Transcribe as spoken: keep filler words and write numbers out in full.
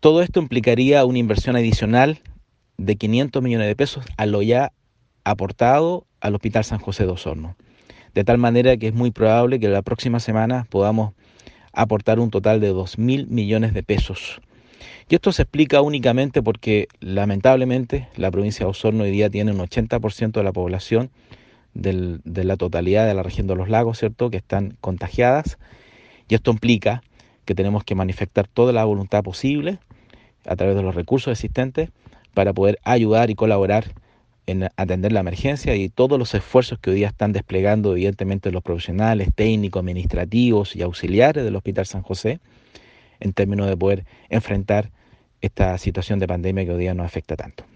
Todo esto implicaría una inversión adicional de quinientos millones de pesos a lo ya aportado al Hospital San José de Osorno. De tal manera que es muy probable que la próxima semana podamos aportar un total de dos mil millones de pesos. Y esto se explica únicamente porque, lamentablemente, la provincia de Osorno hoy día tiene un ochenta por ciento de la población del, de la totalidad de la región de los lagos, ¿cierto?, que están contagiadas. Y esto implica que tenemos que manifestar toda la voluntad posible a través de los recursos existentes para poder ayudar y colaborar en atender la emergencia y todos los esfuerzos que hoy día están desplegando evidentemente los profesionales, técnicos, administrativos y auxiliares del Hospital San José en términos de poder enfrentar esta situación de pandemia que hoy día nos afecta tanto.